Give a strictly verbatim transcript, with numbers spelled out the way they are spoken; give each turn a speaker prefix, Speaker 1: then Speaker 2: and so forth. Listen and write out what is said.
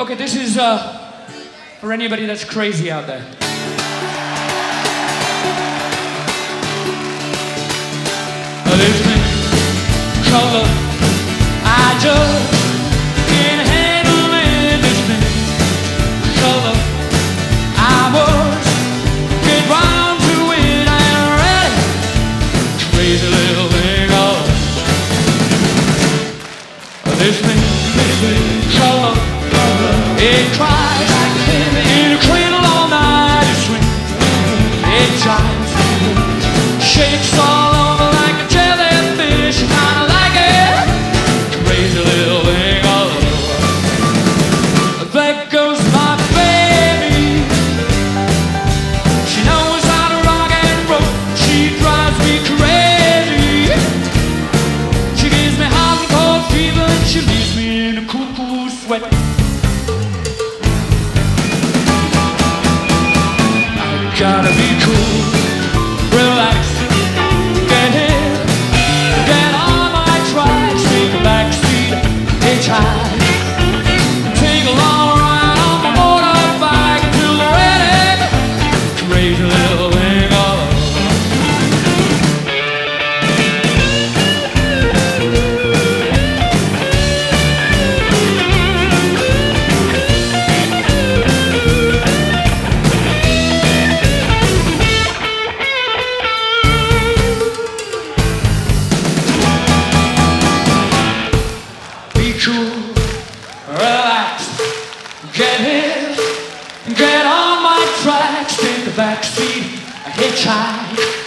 Speaker 1: Okay, this is uh, for anybody that's crazy out there. There's me, color, I just can't handle it. There's me, color, I must get round to it. I'm ready, crazy little thing. Oh, there's me, color, it cries in a cradle all night. It swings, it jives, shakes all over like a jellyfish. You kinda like it, crazy little thing. Oh, there goes my baby. She knows how to rock and roll. She drives me crazy. She gives me hot and cold fever, and she leaves me in a cool, cool sweat. Gotta be cool, relax, get in, get on my tracks, take a backseat, hitchhike, take a long ride on my motorbike till we're ready, crazy little thing. Oh. Cool, relax, get in, get on my tracks, take the backseat, a hitchhike.